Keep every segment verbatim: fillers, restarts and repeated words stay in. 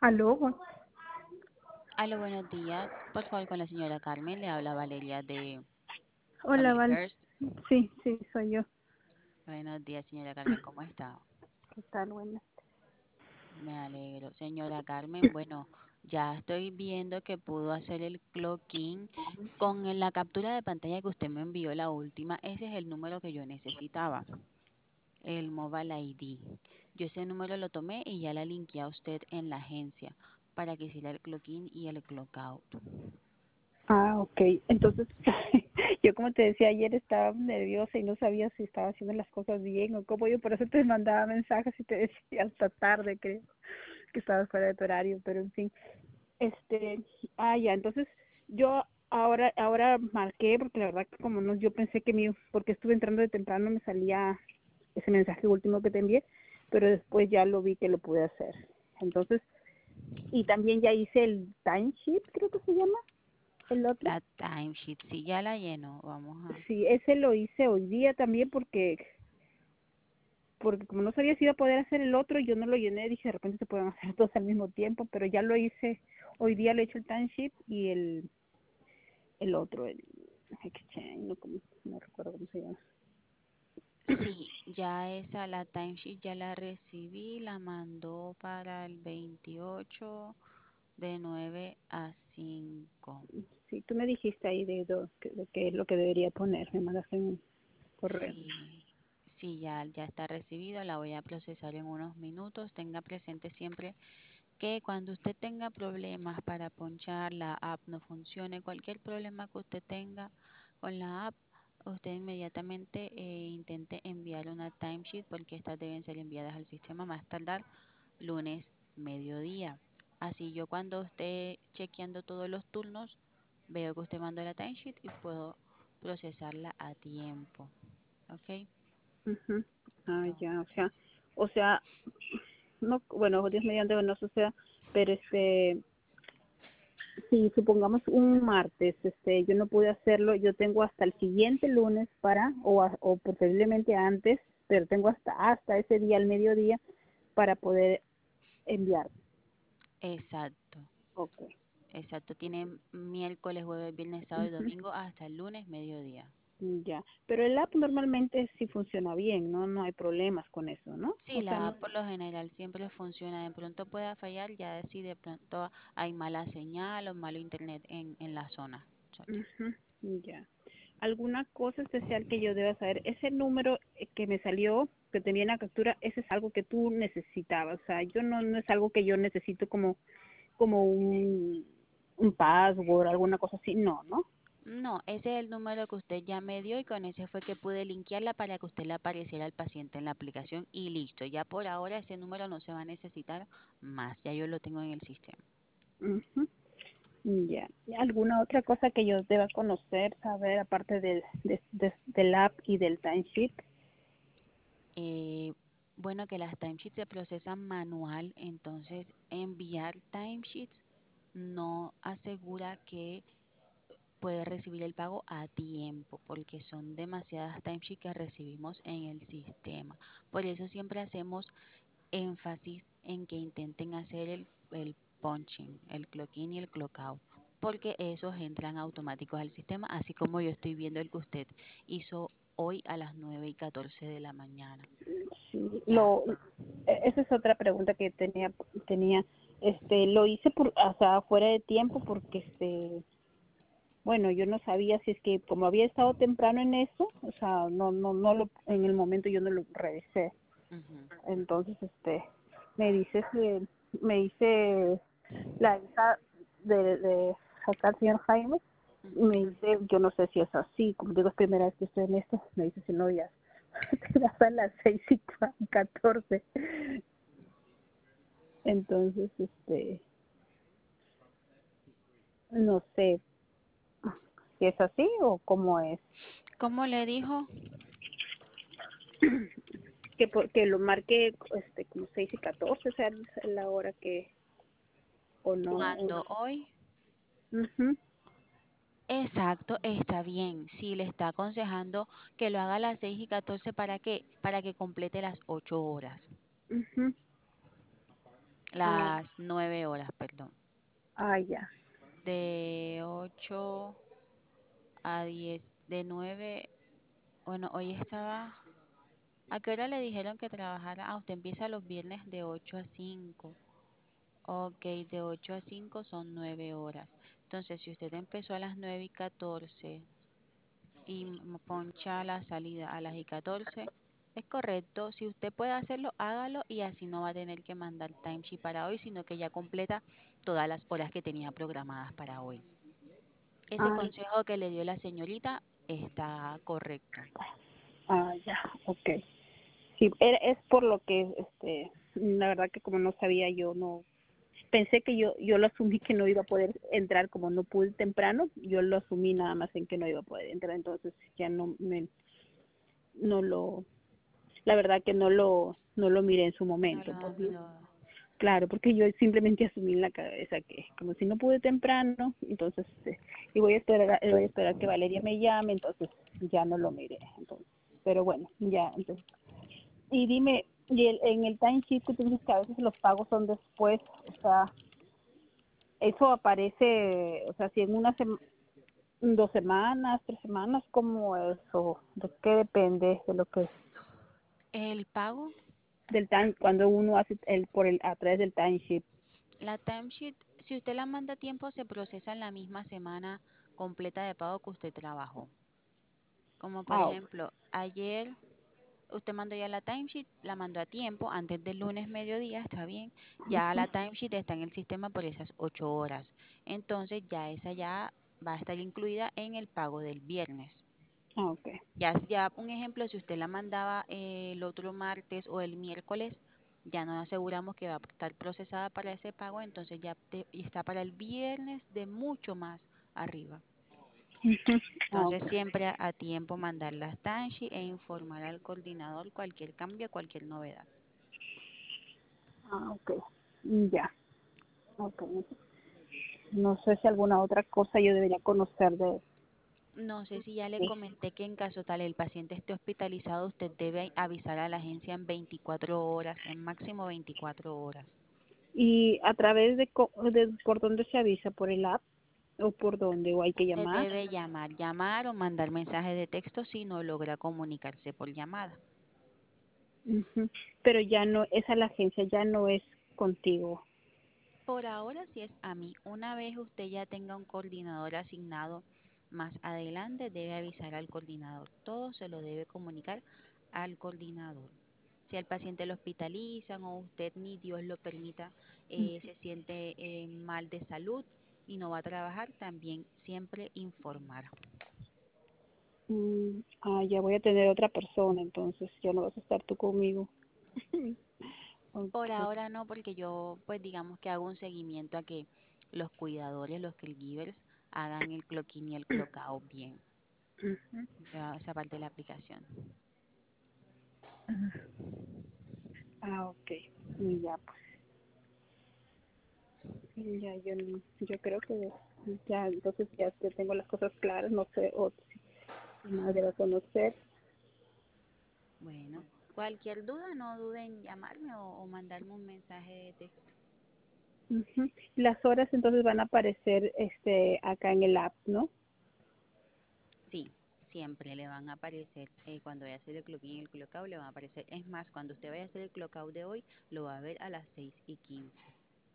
Aló, bu- Aló, buenos días. Por favor, con la señora Carmen, le habla Valeria de hola, Family Val. First. Sí, sí, soy yo. Buenos días, señora Carmen, ¿cómo está? ¿Qué tal? Buenas. Me alegro. Señora Carmen, bueno, ya estoy viendo que pudo hacer el clocking con el- la captura de pantalla que usted me envió la última. Ese es el número que yo necesitaba, el Mobile I D. Yo ese número lo tomé y ya la linké a usted en la agencia para que hiciera el clocking y el clockout. Ah, ok. Entonces, yo como te decía ayer estaba nerviosa y no sabía si estaba haciendo las cosas bien o cómo yo, por eso te mandaba mensajes y te decía hasta tarde, creo, que estabas fuera de tu horario, pero en fin. Este, ah, ya, entonces yo ahora ahora marqué porque la verdad que como no, yo pensé que mi, porque estuve entrando de temprano me salía ese mensaje último que te envié, pero después ya lo vi que lo pude hacer. Entonces, y también ya hice el timesheet, creo que se llama, el otro. La timesheet, sí, ya la lleno. Vamos a... Sí, ese lo hice hoy día también porque porque como no sabía si iba a poder hacer el otro, yo no lo llené, dije de repente se pueden hacer dos al mismo tiempo, pero ya lo hice, hoy día le he hecho el timesheet y el el otro, el exchange, no, como, no recuerdo cómo se llama. Sí, ya esa, la timesheet ya la recibí, la mandó para el veintiocho de nueve a cinco. Sí, tú me dijiste ahí de, do- que- de qué es lo que debería poner, me mandaste un correo. Sí, sí, ya, ya está recibido, la voy a procesar en unos minutos. Tenga presente siempre que cuando usted tenga problemas para ponchar, la app no funcione, cualquier problema que usted tenga con la app, usted inmediatamente eh, intente enviar una timesheet porque estas deben ser enviadas al sistema más tardar lunes mediodía. Así yo cuando esté chequeando todos los turnos, veo que usted mandó la timesheet y puedo procesarla a tiempo. ¿Ok? Ujú. Ah, ya, o sea, Entonces, o sea, no, bueno, Dios mediante no suceda, pero este, si supongamos un martes, este, yo no pude hacerlo, yo tengo hasta el siguiente lunes para, o, a- o posiblemente antes, pero tengo hasta hasta ese día, al mediodía, para poder enviar. exacto. Okay. Exacto, tiene miércoles, jueves, viernes, sábado y Ujú. domingo hasta el lunes mediodía. Ya, pero el app normalmente sí funciona bien, ¿no? No hay problemas con eso, ¿no? Sí, O sea, la no. app por lo general siempre funciona. De pronto pueda fallar, ya si de pronto hay mala señal o malo internet en, en la zona. Chacha. Ujú. Ya. ¿Alguna cosa especial que yo deba saber? Ese número eh, que me salió, que tenía en la captura, ese es algo que tú necesitabas. O sea, yo no, no es algo que yo necesito como, como un, un password, alguna cosa así. No, ¿no? No, ese es el número que usted ya me dio y con ese fue que pude linkearla para que usted le apareciera al paciente en la aplicación y listo. Ya por ahora ese número no se va a necesitar más, ya yo lo tengo en el sistema. Ujú. Ya. ¿Alguna otra cosa que yo deba conocer, saber, aparte del, de, de- del app y del timesheet? Eh, bueno, que las timesheets se procesan manual, entonces enviar timesheets no asegura que puede recibir el pago a tiempo, porque son demasiadas timesheets que recibimos en el sistema. Por eso siempre hacemos énfasis en que intenten hacer el, el punching, el clock in y el clock out, porque esos entran automáticos al sistema, así como yo estoy viendo el que usted hizo hoy a las nueve y catorce de la mañana. Sí, Ya. lo, e- esa es otra pregunta que tenía, tenía, este, lo hice por, o sea, fuera de tiempo porque, este, bueno, yo no sabía si es que como había estado temprano en eso, o sea, no, no, no lo, en el momento yo no lo revisé. Ujú. Entonces, este, me dice que, me dice la hija de, de acá, el señor Jaime, y Ujú. me dice, yo no sé si es así, como digo, es primera vez que estoy en esto, me dice, si no, ya, te das a las seis y cua- catorce. Entonces, este, no sé si es así o cómo es. ¿Cómo le dijo? Que porque lo marque este como seis y catorce, o sea, es la hora que, o no. ¿Cuándo? ¿Hoy? Mhm. Exacto, está bien. Sí, le está aconsejando que lo haga a las seis y catorce para que, para que complete las ocho horas. Mhm. Ah, las nueve horas, perdón. ah, ya. De ocho a diez, de nueve, bueno, hoy estaba, ¿a qué hora le dijeron que trabajara? Ah, usted empieza los viernes de ocho a cinco. Ok, de ocho a cinco son nueve horas. Entonces, si usted empezó a las nueve y catorce y m- poncha la salida a las y catorce, es correcto. Si usted puede hacerlo, hágalo y así no va a tener que mandar timesheet para hoy, sino que ya completa todas las horas que tenía programadas para hoy. Ese Ah, consejo que le dio la señorita está correcto. ah, ya, ok. Sí, era- es por lo que, este, la verdad que como no sabía yo, no, pensé que yo, yo lo asumí que no iba a poder entrar, como no pude temprano, yo lo asumí nada más en que no iba a poder entrar, entonces ya no me, no lo, la verdad que no lo, no lo miré en su No momento, lo porque, miró. claro, porque yo simplemente asumí en la cabeza que, como si no pude temprano, entonces, eh, y voy a esperar, a- voy a esperar que Valeria me llame, entonces ya no lo miré, entonces, pero bueno, ya, entonces. Y dime, y el, en el timesheet que tú dices que a veces los pagos son después, o sea, eso aparece, o sea, si en una semana, dos semanas, tres semanas, ¿cómo eso? ¿De qué depende de lo que El pago, del time cuando uno hace el por el a través del timesheet? la timesheet, si usted la manda a tiempo, se procesa en la misma semana completa de pago que usted trabajó. Como por Ah, ejemplo, ayer usted mandó ya la timesheet, la mandó a tiempo, antes del lunes mediodía, está bien. Ya la timesheet está en el sistema por esas ocho horas. Entonces ya esa ya va a estar incluida en el pago del viernes. ah, okay. Ya, ya un ejemplo, si usted la mandaba eh, el otro martes o el miércoles, ya nos aseguramos que va a estar procesada para ese pago, entonces ya te- y está para el viernes de mucho más arriba. Ujú. Ah, Entonces okay. siempre a, a tiempo mandar las timesheets e informar al coordinador cualquier cambio, cualquier novedad. Ah, okay. Mm, ya. Okay. No sé si alguna otra cosa yo debería conocer de, No sé si ya le de- comenté que en caso tal el paciente esté hospitalizado, usted debe avisar a la agencia en veinticuatro horas, en máximo veinticuatro horas. y a través de, co- de por dónde se avisa, por el app o por dónde, o hay que Usted llamar. debe llamar, llamar o mandar mensaje de texto si no logra comunicarse por llamada. Ujú. Pero ya no, esa la agencia ya no es contigo. Por ahora sí es a mí. Una vez usted ya tenga un coordinador asignado más adelante, debe avisar al coordinador. Todo se lo debe comunicar al coordinador. Si al paciente lo hospitalizan o usted ni Dios lo permita, eh, se siente eh, mal de salud y no va a trabajar, también siempre informar. Mm, ah, ya voy a tener otra persona, entonces ya no vas a estar tú conmigo. Por Okay. ahora no, porque yo pues digamos que hago un seguimiento a que los cuidadores, los caregivers, hagan el clock in y el clock out bien. Ujú. Yo hago esa parte de la aplicación. Ah, okay. Y ya, pues, y ya yo, no- yo creo que ya, entonces ya te tengo las cosas claras, no sé, o si más debo conocer. Bueno, cualquier duda, no dude en llamarme o, o mandarme un mensaje de texto. Ujú. Las horas entonces van a aparecer este acá en el app, ¿no? Sí, siempre le van a aparecer, eh, cuando vaya a hacer el clock in y el clock out, le van a aparecer. Es más, cuando usted vaya a hacer el clock out de hoy, lo va a ver a las seis y quince.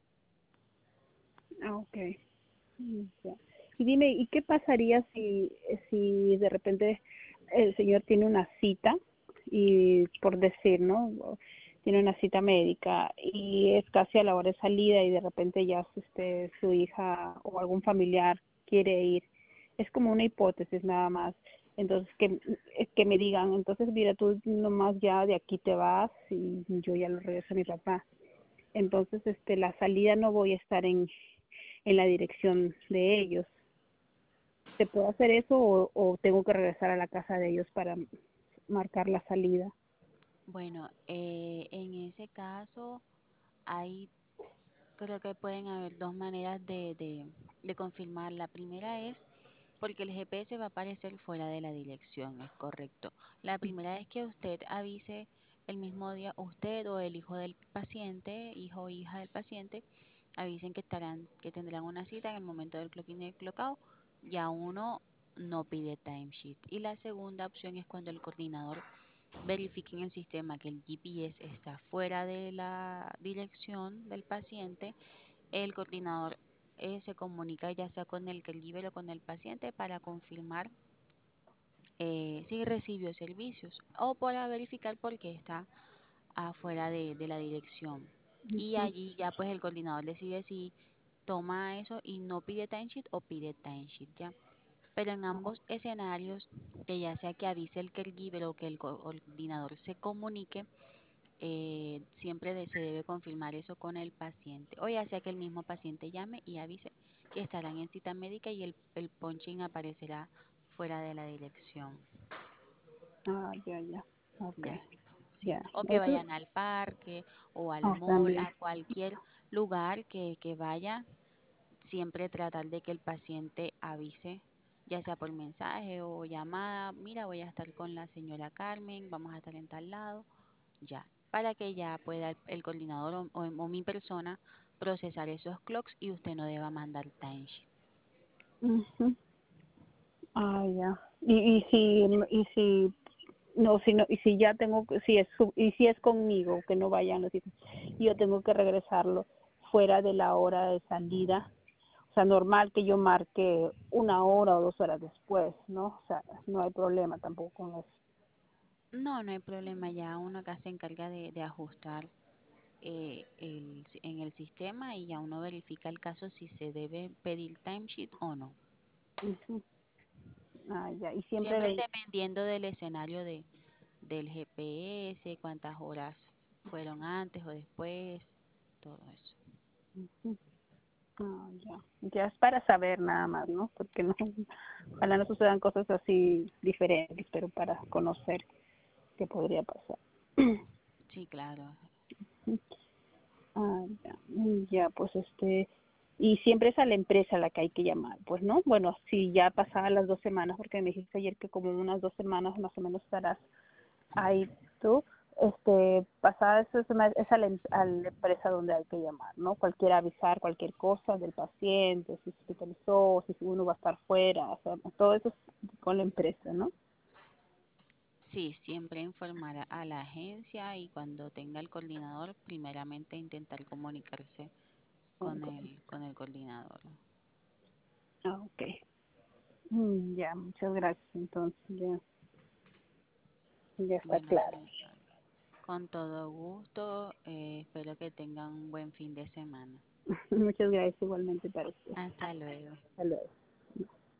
Ah, okay. Mm, ya. Y dime, ¿y qué pasaría si, si de repente el señor tiene una cita y por decir, ¿no? O tiene una cita médica y es casi a la hora de salida y de repente ya este, su hija o algún familiar quiere ir? Es como una hipótesis nada más. Entonces, que, que me digan, entonces mira, tú nomás ya de aquí te vas y yo ya lo regreso a mi papá. Entonces, este, la salida no voy a estar en, en la dirección de ellos. ¿Se puede hacer eso o, o tengo que regresar a la casa de ellos para marcar la salida? Bueno, eh, en ese caso, hay, creo que pueden haber dos maneras de, de, de confirmar. La primera es porque el G P S va a aparecer fuera de la dirección, es correcto. La primera es que usted avise el mismo día usted o el hijo del paciente, hijo o hija del paciente, avisen que estarán, que tendrán una cita en el momento del clock in y el clock out. Ya uno no pide timesheet. Y la segunda opción es cuando el coordinador verifique en el sistema que el G P S está fuera de la dirección del paciente. El coordinador eh, se comunica ya sea con el caregiver o con el paciente para confirmar eh, si recibió servicios o para verificar por qué está afuera de, de la dirección. Y Ujú. allí ya pues el coordinador decide si toma eso y no pide timesheet o pide timesheet ya. Pero en ambos escenarios, que ya sea que avise el caregiver o que el co- coordinador se comunique, eh, siempre de- se debe confirmar eso con el paciente. O ya sea que el mismo paciente llame y avise que estarán en cita médica y el, el punching aparecerá fuera de la dirección. Ah, ya, ya. Ok, Ya, sí. ya. O que Eso, vayan al parque o al oh, mall, también. a cualquier lugar que, que vaya, siempre tratar de que el paciente avise, ya sea por mensaje o llamada, mira, voy a estar con la señora Carmen, vamos a estar en tal lado, ya, para que ya pueda el, el coordinador o, o- o mi persona procesar esos clocks y usted no deba mandar timesheet. Ujú. Ah, ya. Y, y si, y si, no, si no, y si ya tengo, si es, su- y si es conmigo, que no vayan los hijos, y yo tengo que regresarlo fuera de la hora de salida, o sea, normal que yo marque una hora o dos horas después, ¿no? O sea, no hay problema tampoco con eso. No, no hay problema, ya uno acá se encarga de, de ajustar eh, el, si- en el sistema y ya uno verifica el caso si se debe pedir timesheet o no. Ujú. Ah, ya. Y siempre Siempre le, dependiendo del escenario de, del G P S, cuántas horas fueron antes o después, todo eso. ujú. Ah, ya. Ya es para saber nada más, ¿no? Porque no, ojalá no sucedan cosas así diferentes, pero para conocer qué podría pasar. Sí, claro. Ah, ya, mm, ya, pues este, y siempre es a la empresa a la que hay que llamar, pues, ¿no? Bueno, si ya pasadas las dos semanas, porque me dijiste ayer que como unas dos semanas más o menos estarás ahí tú, este, pasadas esas semanas es a la, em- a la empresa donde hay que llamar, ¿no? Cualquier avisar, cualquier cosa del paciente, si se hospitalizó, si uno va a estar fuera, o sea, todo eso es con la empresa, ¿no? Sí, siempre informar a a la agencia y cuando tenga el coordinador, primeramente intentar comunicarse Con- con con- el, con el coordinador. Ah, ok. Mm, ya, muchas gracias, entonces ya, ya está Bueno, claro. señora, con todo gusto, eh, espero que tengan un buen fin de semana. Muchas gracias igualmente para usted. Hasta luego. Hasta luego.